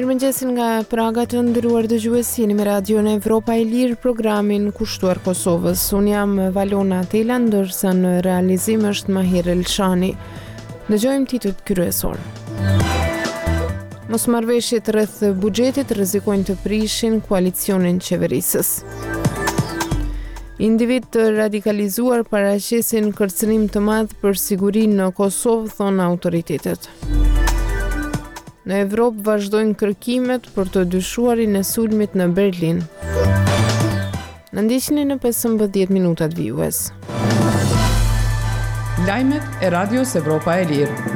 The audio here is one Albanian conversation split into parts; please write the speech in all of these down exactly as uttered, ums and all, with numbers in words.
Mirëmëngjesin nga Praga të nderuar dëgjues, jeni me Radion Evropa e Lirë, programin kushtuar Kosovës. Unë jam Valona Tela, ndërsa në realizim është Mahir Elshani. Dëgjojmë titujt kryesor. Mosmarrveshjet rreth buxhetit rrezikojnë të prishin koalicionin qeverisës. Individ të radikalizuar paraqesin kërcënim të madh për sigurinë në Kosovë, thonë autoritetet. Në Evropë vazhdojnë kërkimet për të dyshuarin e sulmit në Berlin. Në ndiqni në pesëmbëdhjetë minutat vijues. Lajmet e Radios Evropa e Lirë.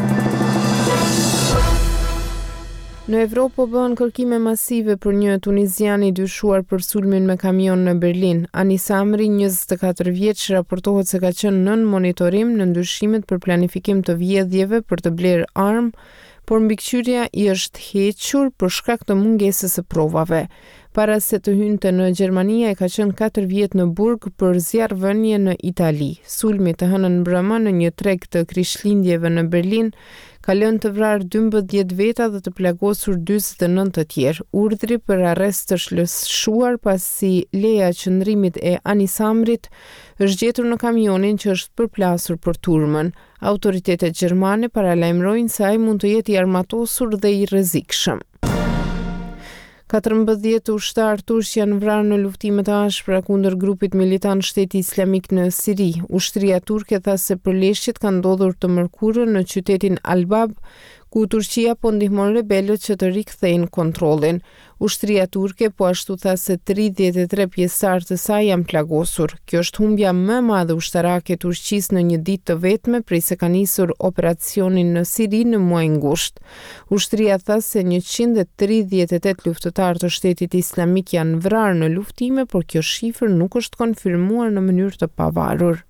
Në Evropë po bëhen kërkime masive për një tunizian i dyshuar për sulmin me kamion në Berlin. Anis Amri, njëzet e katër vjeç, raportohet se ka qenë nën monitorim në ndyshimet për planifikim të vjedhjeve për të blerë armë, por mbikëqyrja i është hequr për shkak të mungesës së provave. Para se të hynte në Gjermani, ai ka qenë katër vjet në burg për zjarrvënie në Itali. Sulmi të hënën mbrëmë në një treg të Krishtlindjeve në Berlin ka lënë të vrarë dymbëdhjetë veta dhe të plagosur dyzet e nëntë të tjerë. Urdhri për arrest është lëshuar pasi leja qëndrimit e Anis Amrit është gjetur në kamionin që është përplasur për turmën. Autoritetet gjermane paralajmërojnë se ai mund të jetë i armatosur dhe i rrezikshëm. katërmbëdhjetë ushtarë turq janë vrarë në luftime të ashpra kundër grupit militant Shteti Islamik në Siri. Ushtria turke tha se përleshjet kanë ndodhur të mërkurën në qytetin Albab, ku Turqia po ndihmon rebelët që të rikthejnë kontrollin. Ushtria turke po ashtu tha se tridhjetë e tre pjesëtar të saj janë plagosur. Kjo është humbja më e madhe ushtarake e Turqisë në një ditë të vetme prej se ka nisur operacionin në Siri në muaj ngusht. Ushtria tha se njëqind e tridhjetë e tetë luftëtarë të Shtetit Islamik janë vrarë në luftime, por kjo shifër nuk është konfirmuar në mënyrë të pavarur.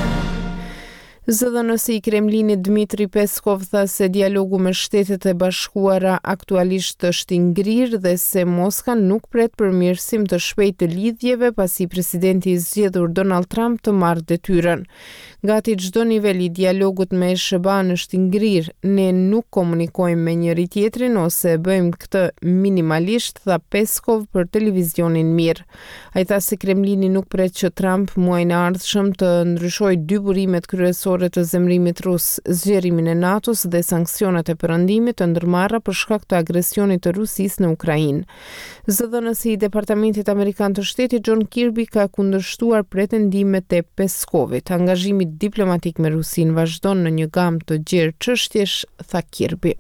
Zëdhënësi i Kremlinit Dmitri Peskov tha se dialogu me Shtetet e Bashkuara aktualisht është i ngrirë dhe se Moska nuk pret përmirësim të shpejtë të lidhjeve pasi presidenti i zgjedhur Donald Trump të marrë detyrën. Gati çdo nivel i dialogut me SHBA-n është i ngrirë. Ne nuk komunikojmë me njëri tjetrin ose bëjmë këtë minimalisht, tha Peskov për televizionin Mir. Ai tha se Kremlini nuk pret që Trump muajin e ardhshëm të ndryshojë dy burimet kryesore të zemrimit rus, zgjerimin e NATO-s dhe sanksionet e perëndimit të ndërmarra për shkak të agresionit të Rusisë në Ukrainë. Zëdhënësi i Departamentit Amerikan të Shtetit John Kirby ka kundërshtuar pretendimet e Peskovit. Angazhimi diplomatik me Rusinë vazhdon në një gamë të gjerë çështjesh, tha Kirby.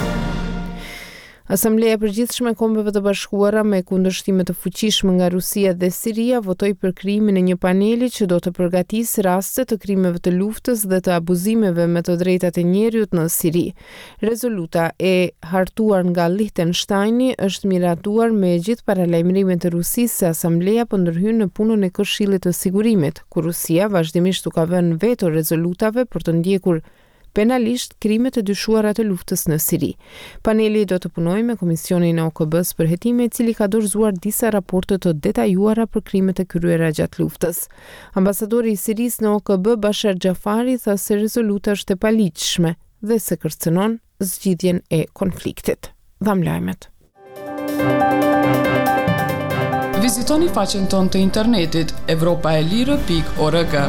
Asambleja e Përgjithshme e Kombeve të Bashkuara me kundërshtime të fuqishme nga Rusia dhe Siria votoi për krijimin e një paneli që do të përgatisë raste të krimeve të luftës dhe të abuzimeve me të drejtat e njerëzit në Siri. Rezoluta e hartuar nga Liechtensteini është miratuar me gjithë paralajmërimet e Rusisë se Asambleja po ndërhyn në punën e Këshillit të Sigurimit, ku Rusia vazhdimisht u ka vënë veto rezolutave për të ndjekur penalisht krimet e dyshuara të luftës në Siri. Paneli do të punojë me Komisionin e O K B-s për hetime, i cili ka dorëzuar disa raporte të detajuara për krimet e kryera gjatë luftës. Ambasadori i Sirisë në O K B, Bashar Gjafari, tha se rezoluta është e paligjshme dhe se kërcënon zgjidhjen e konfliktit. Dham lajmet. Vizitoni faqen tonë të internetit evropaelire pikë org.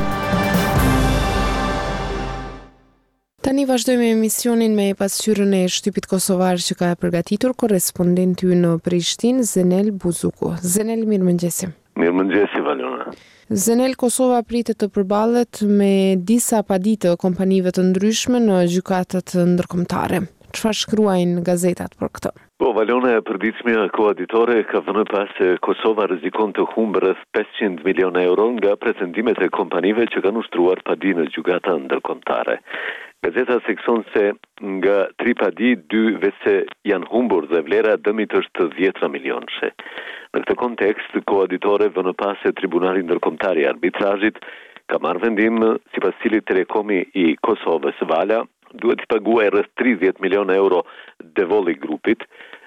Tani vazhdojmë emisionin me pasqyrën e shtypit kosovar që ka përgatitur korrespondenti ynë në Prishtinë, Zenel Buzuku. Zenel, mirëmëngjesi. Mirëmëngjesi, Valona. Zenel, Kosova pritet të përballet me disa paditë kompanive të ndryshme në gjykatat ndërkombëtare. Çfarë shkruajnë gazetat për këtë? Po, Valona, e përditshmja koaditore ka vënë pas se Kosova rrezikon të humbë rreth pesëqind milion euro nga pretendimet e kompanive që kanë ushtruar padi në gjykata ndërkombëtare. Gazeta thekson se nga tri padi, dy vetëse janë humbur dhe vlera e dëmit është të dhjetra milionëshe. Në këtë kontekst, koaditore vënë pas se Tribunali Ndërkombëtar i Arbitrazhit ka marrë vendim sipas cilit Telekomi i Kosovës Vala duhet të paguajë rreth tridhjetë milion euro devolli grupit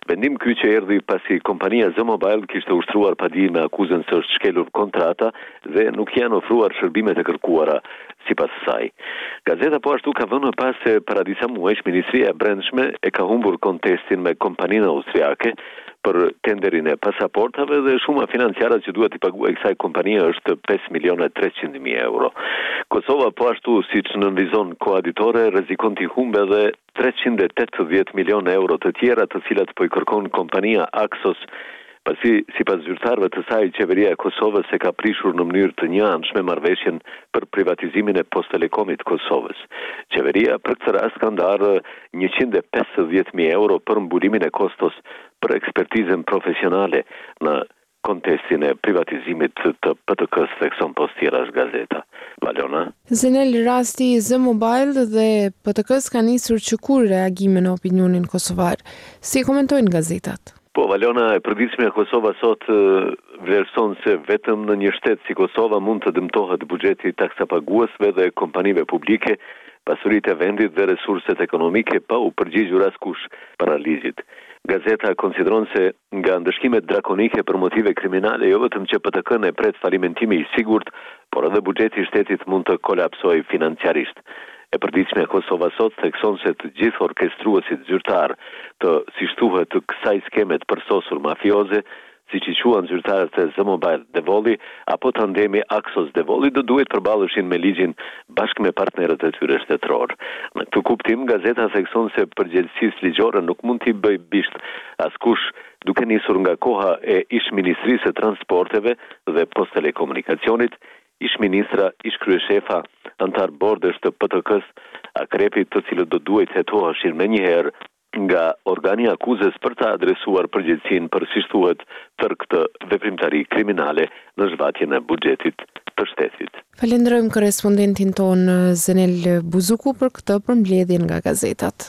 Vendim ky që erdhi pasi kompania Z Mobile kishte ushtruar padi me akuzën se është shkelur kontrata dhe nuk janë ofruar shërbimet e kërkuara sipas saj. Gazeta po ashtu ka vënë pas se para disa muajsh Ministria e Brendshme e ka humbur kontestin me kompaninë austriake për tenderin e pasaportave dhe shuma financiare që duhet i paguajë kësaj kompanie është pesë milionë e treqind mijë euro. Kosova po ashtu siç nënvizon koaditore rrezikon të humbë edhe treqind e tetëdhjetë milionë euro të tjera të cilat po i kërkon kompania Axos, pasi sipas zyrtarëve të saj qeveria e Kosovës e ka prishur në mënyrë të njëanshme marrëveshjen për privatizimin e Posttelekomit Kosovës. Qeveria për këtë rast ka ndarë njëqind e pesëdhjetë mijë euro për mbulimin e kostos për ekspertizën profesionale në kontestin e privatizimit të P T K-s dhe Ekson Post tjerash gazeta. Valona? Zenel, rasti Z Mobile dhe P T K-s ka nisur që kur reagime në opinionin kosovar. Si komentojnë gazetat? Po, Valona, e përditshmja Kosova sot vlerëson se vetëm në një shtet si Kosova mund të dëmtohet buxheti i taksapaguesve dhe kompanive publike, pasuritë e vendit dhe resurset ekonomike pa u përgjigjur askush paralizit. Gazeta konsideron se nga ndëshkimet drakonike për motive kriminale jo vetëm që P T K-n e pret falimentimi i sigurt, por edhe buxheti i shtetit mund të kolapsojë financiarisht. E përditshmja Kosova sot thekson se të gjithë orkestruesit zyrtar të si shtuhet të kësaj skeme të përsosur mafioze, siç i quajnë zyrtarët e Z Mobile Devoli apo tandemi Axos Devoli, do duhet përballeshin me ligjin bashkë me partnerët e tyre shtetëror. Në këtë kuptim, gazeta thekson se përgjegjësisë ligjore nuk mund t'i bëjë bisht askush duke nisur nga koha e ish ministrisë së transporteve dhe posttelekomunikacionit, ish ministra, ish kryeshefa, antar bordesh të P T K-s, akrepit të cilët do duhet hetoheshin menjëherë nga organi akuzës për të adresuar përgjegjësinë për si thuhet tërk të veprimtari kriminale në zhvatjen e buxhetit të shtetit. Falenderojmë korrespondentin ton Zenel Buzuku për këtë përmbledhje nga gazetat.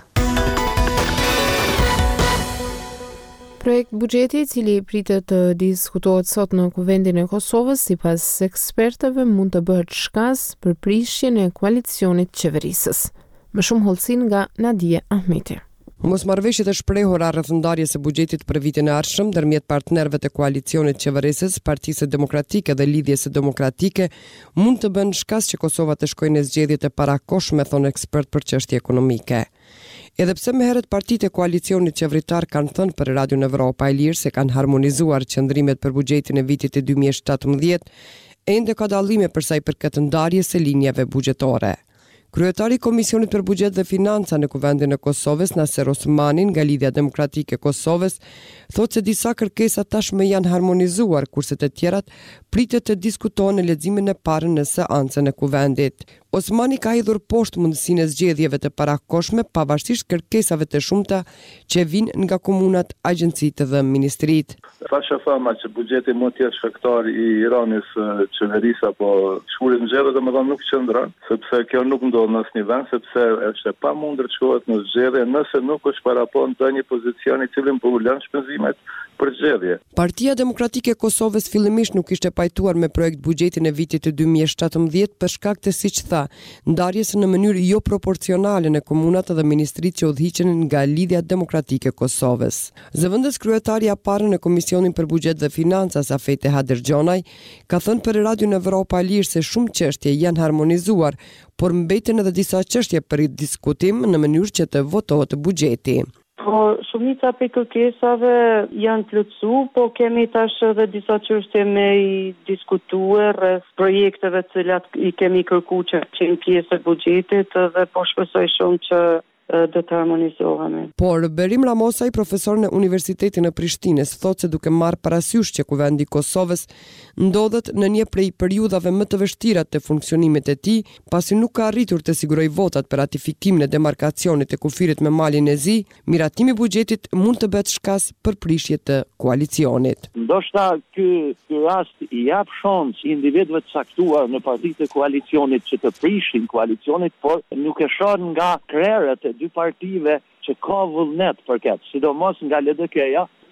Projekt buxheti i cili pritet të diskutohet sot në Kuvendin e Kosovës, sipas ekspertëve mund të bëhet shkas për prishjen e koalicionit qeverisës. Më shumë hollësin nga Nadia Ahmeti. Mosmarrëveshjet e shprehura rreth ndarjes së buxhetit për vitin e ardhshëm ndërmjet partnerëve të koalicionit qeverisës, Partisë Demokratike dhe Lidhjes së Demokratike mund të bënë shkas që Kosova të shkojë në zgjedhjet e parakohshme, thon ekspert për çështje ekonomike. Edhe pse më herët partitë e koalicionit qeveritar kanë thënë për Radion Evropa e Lirë se kanë harmonizuar qëndrimet për buxhetin e vitit e dy mijë e shtatëmbëdhjetë, ende ka dallime për sa i përket ndarjes së linjave buxhetore. Kryetari i Komisionit për Buxhet dhe Financa në Kuvendin e Kosovës, Naser Osmani, nga Lidhja Demokratike e Kosovës, thotë se disa kërkesa tashmë janë harmonizuar, kurse të tjerat pritet të diskutohen në leximin e parë në seancën e Kuvendit. Osmani ka hidhur poshtë mundësinë e zgjedhjeve të parakohshme pavarësisht kërkesave të shumta që vijnë nga komunat, agjencitë dhe ministritë. Fasha fama që buxheti mund të jetë shkaktar i ranis qeverisë apo shkurit në zgjedhje, domethënë nuk qëndron, sepse kjo nuk ndodh në asnjë vend, sepse është e pamundur të shkohet në zgjedhje nëse nuk është parapon ndonjë pozicion i cili mbulon shpenzimet për zgjedhje. Partia Demokratike e Kosovës fillimisht nuk ishte pajtuar me projekt buxhetin e vitit të dy mijë e shtatëmbëdhjetë për shkak të, siç tha, ndarjes në mënyrë jo proporcionale në komunat dhe ministritë që udhëhiqen nga Lidhja Demokratike e Kosovës. Zëvendës kryetari i parë në Komisionin për Buxhet dhe Financa, Safete Haderxhonaj, ka thënë për Radion Evropa e Lirë se shumë çështje janë harmonizuar, por mbeten edhe disa çështje për diskutim në mënyrë që të votohet buxheti. Po, shumica për kërkesave janë plotësu, po kemi tash edhe disa çështje me i diskutue rreth projekteve të cilat i kemi kërkuar që qenë pjesë e buxhetit dhe po shpresoj shumë që do të harmonizohemi. Por Berim Ramosaj, profesor në Universitetin e Prishtinës, thotë se duke marrë parasysh që Kuvendi i Kosovës ndodhet në një prej periudhave më të vështira të funksionimit të tij, pasi nuk ka arritur të sigurojë votat për ratifikimin e demarkacionit të kufirit me malin e Zi, miratimi i buxhetit mund të bëhet shkas për prishje të koalicionit. Ndoshta ky ky rast i jap shans individëve të caktuar në partitë e koalicionit që të prishin koalicionit, por nuk e shoh nga krerët e dy partive që ka vullnet për këtë, sidomos nga L D K-ja,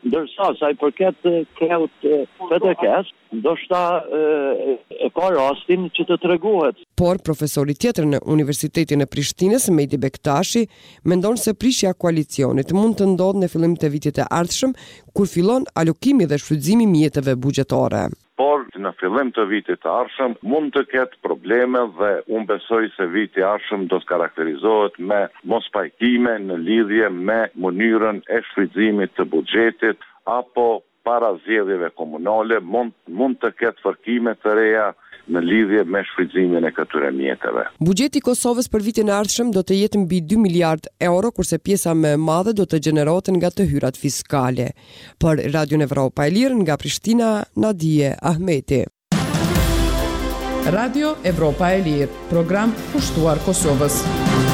Ndërsa sa i përket kreut P T K-s, ndoshta e ka rastin që të tregohet. Por profesori tjetër në Universitetin e Prishtinës, Mehdi Bektashi, mendon se prishja e koalicionit mund të ndodhë në fillim të vitit të ardhshëm, kur fillon alokimi dhe shfrytëzimi i mjeteve buxhetare. Por në fillim të vitit të ardhshëm mund të ketë probleme dhe unë besoj se viti i ardhshëm do të karakterizohet me mospajtime në lidhje me mënyrën e shfrytëzimit të buxhetit apo para zgjedhjeve komunale mund mund të ketë fërkime të reja në lidhje me shfrytëzimin e këtyre mjeteve. Buxheti i Kosovës për vitin e ardhshëm do të jetë mbi dy miliard euro, kurse pjesa më e madhe do të gjenerohet nga të hyrat fiskale. Për Radio Evropa e Lirë nga Prishtina, Nadije Ahmeti. Radio Evropa e Lirë, program pushtuar Kosovës.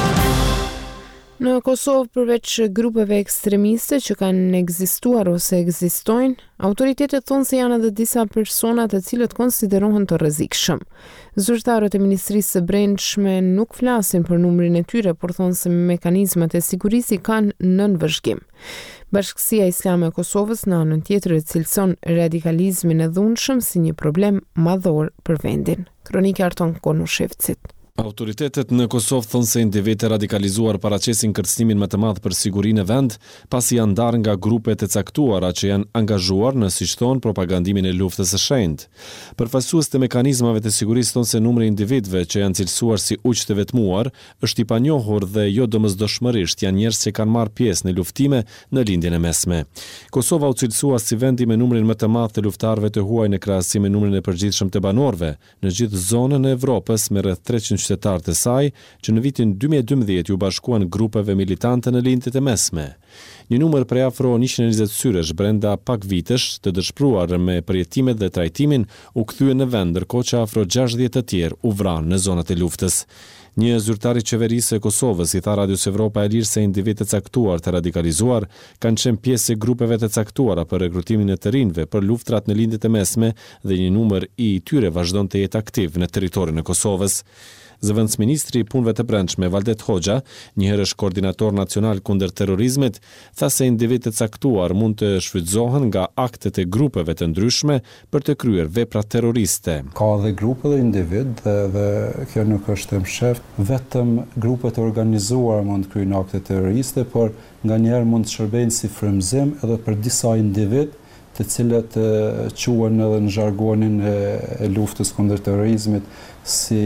Në Kosovë, përveç grupeve ekstremiste që kanë ekzistuar ose ekzistojnë, autoritetet thonë se janë edhe disa persona të cilët konsiderohen të rrezikshëm. Zyrtarët e Ministrisë së Brendshme nuk flasin për numrin e tyre, por thonë se mekanizmat e sigurisë kanë nën vëzhgim. Bashkësia Islame e Kosovës në anën tjetër e cilëson radikalizmin e dhunshëm si një problem madhor për vendin. Kronika Arton Konushevcit. Autoritetet në Kosovë thonë se individë radikalizuar paraqesin kërcënimin më të madh për sigurinë e vend, pasi janë ndarë nga grupet e caktuara që janë angazhuar në, siç thonë, propagandimin e luftës së shenjtë. Përfaqësues të mekanizmave të sigurisë thonë se numri i individëve që janë cilësuar si ujë të vetmuar është i panjohur dhe jo domosdoshmërisht janë njerëz që kanë marrë pjesë në luftime në lindjen e mesme. Kosova u cilësua si vendi me numrin më të madh të luftarëve të huaj në krahasim me numrin e përgjithshëm të banorëve në gjithë zonën e Evropës me rreth treqind qytetarë të saj, që në vitin dy mijë e dymbëdhjetë ju bashkuan grupeve militante në lindjet e mesme. Një numër prej afro njëqind e njëzet syresh brenda pak vitesh të dëshpëruar me përjetimet dhe trajtimin u kthye në vend, ndërkohë që afro gjashtëdhjetë të tjerë u vranë në zonat e luftës. Një zyrtar i qeverisë së Kosovës i tha Radios Evropa e Lirë se individë të caktuar të radikalizuar kanë qenë pjesë e grupeve të caktuara për rekrutimin e të rinjve për luftrat në lindjet e mesme dhe një numër i tyre vazhdon të jetë aktiv në territorin e Kosovës. Zëvendësministri i punëve të brendshme Valdet Hoxha, njëherësh koordinator nacional kundër terrorizmit, tha se individët e caktuar mund të shfrytëzohen nga aktet e grupeve të ndryshme për të kryer vepra terroriste. Ka dhe grupe dhe individ dhe, dhe kjo nuk është e msheft. Vetëm grupet e organizuara mund të kryejnë akte terroriste, por nganjëherë mund të shërbejnë si frymëzim edhe për disa individ të cilët quhen edhe në zhargonin e, e luftës kundër terrorizmit si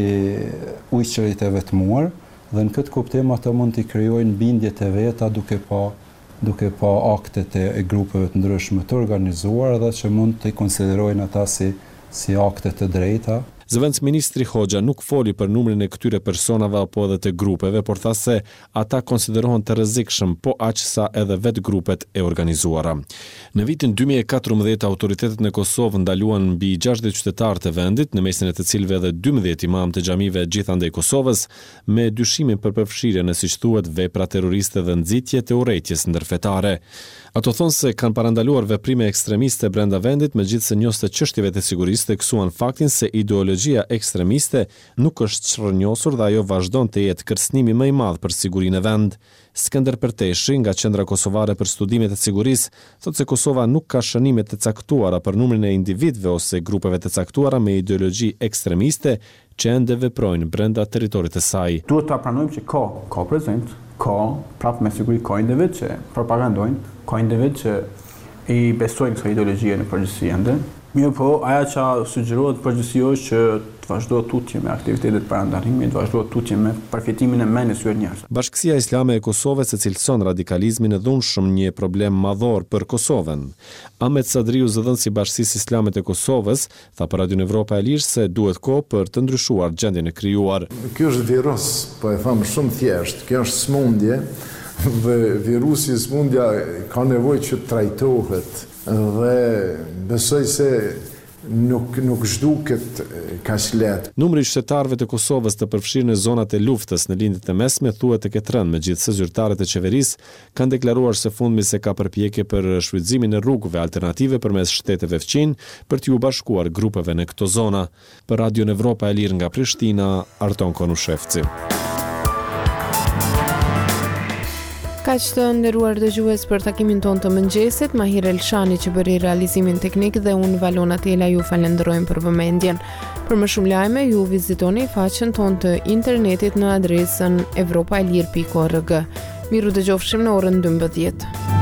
ujqërit e vetmuar, dhe në këtë kuptim ata mund të krijojnë bindjet e veta duke pa duke pa aktet e, e grupeve të ndryshme të organizuar dhe që mund të konsiderojnë ata si si akte të drejta. Zëvendësministri Hoxha nuk foli për numrin e këtyre personave apo edhe të grupeve, por tha se ata konsiderohen të rrezikshëm, po aq sa edhe vetë grupet e organizuara. Në vitin dy mijë e katërmbëdhjetë autoritetet në Kosovë ndaluan mbi gjashtëdhjetë qytetarë të vendit, në mesin e të cilëve edhe dymbëdhjetë imam të xhamive gjithandej Kosovës, me dyshimin për përfshirje në, siç thuhet, vepra terroriste dhe nxitje të urrejtjes ndërfetare. Ato thonë se kanë parandaluar veprime ekstremiste brenda vendit, megjithse njës të çështjeve të sigurisë theksuan faktin se ideologjia ekstremiste nuk është çrrënjosur dhe ajo vazhdon të jetë kërcënimi më i madh për sigurinë e vend. Skënder Perteshi nga Qendra Kosovare për Studimet e Sigurisë thotë se Kosova nuk ka shënime të caktuara për numrin e individëve ose grupeve të caktuara me ideologji ekstremiste që ende veprojnë brenda territorit të saj. Duhet ta pranojmë që ka ka prezent, ka prapë me siguri ka individ që propagandojnë, ka individ që i besojnë kësaj ideologjie në përgjithësi ende. Mirë po, aja që sugjerohet përgjithësi është që të vazhdohet tutje me aktivitetet parandalimit, të vazhdohet tutje me përfitimin e mendjes së njerëzve. Bashkësia Islame e Kosovës e cilëson radikalizmin e dhunshëm një problem madhor për Kosovën. Ahmet Sadriu, zëdhënësi i Bashkisë Islame të Kosovës, tha për Radio Evropa e Lirë se duhet kohë për të ndryshuar gjendjen e krijuar. Ky është virus, po e them shumë thjesht, kjo është smundje dhe virusi smundja ka nevojë që të trajtohet. Dhe besoj se nuk, nuk zhduket kaq lehtë. Numri i qytetarëve të Kosovës të përfshirë në zonat e luftës në lindjet e mesme thuhet të ketë rënë, megjithse zyrtarët e qeverisë kanë deklaruar së fundmi se ka përpjekje për shfrytëzimin e rrugëve alternative përmes shteteve fqin për t'u bashkuar grupeve në këto zona. Për Radio Evropa e Lirë nga Prishtina, Arton Konushevci. Kaq të nderuar dëgjues për takimin ton të mëngjesit, Mahir Elshani që bëri realizimin teknik dhe unë Valona Tela ju falenderojmë për vëmendjen. Për më shumë lajme ju vizitoni faqen ton të internetit në adresën evropaelir pikë org. Miru dëgjofshim në orën dymbëdhjetë.